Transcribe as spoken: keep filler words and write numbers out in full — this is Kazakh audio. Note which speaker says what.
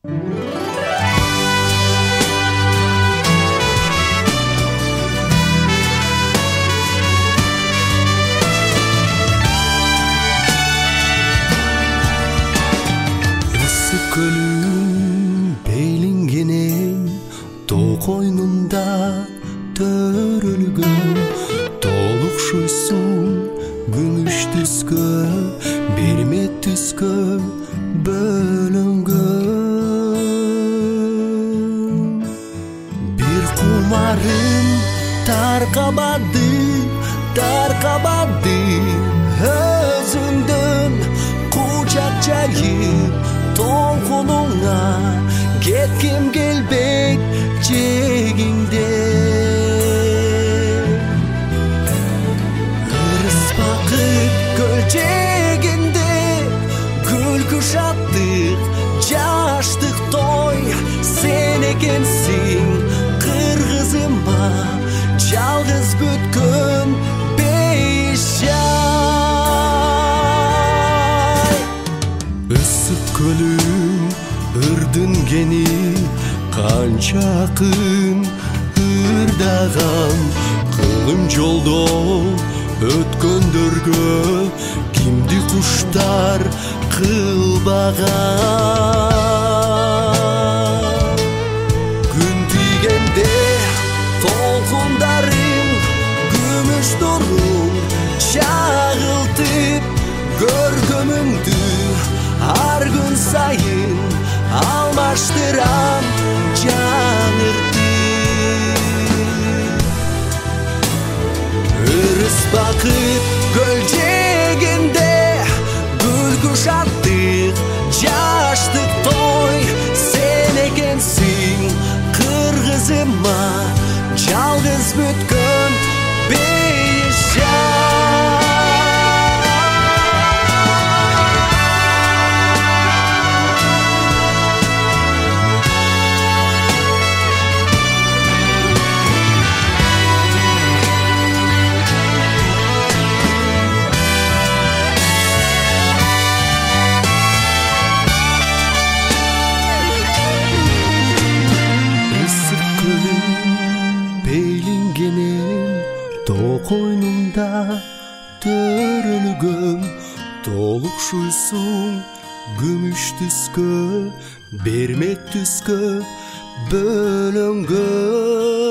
Speaker 1: Gönlüm beylinginin toğ koynunda törülgün толықшойсың күміш түскі бермет түскі бөлінгін бір құмарым тарқабады тарқабады өзіңдің құшақ жайып толқыныңа кеткім келбек жегіңде ырыс бақыт көлжегінде күлкі шаттық жаштық той сен екенсің қырғызыма жалғыз бүткім бейіш ай ысық көлім үрдінгені қанша ақын ырдаған қылым жолда өткөндөргө кимди куштар кылбаган күн тийгенде толкундарың күмүш нурун чагылтып көркөмүңдү ар күн сайын алмаштырам жаңыртып ырыс бақыт көлжегінде күлкі шаттық жаштық той сен екенсің қырғызыма жалғыз бүткім бейіш тоғ қойнымда төрілгім толықшойсың күміш түскі бермет түскі бөлінгім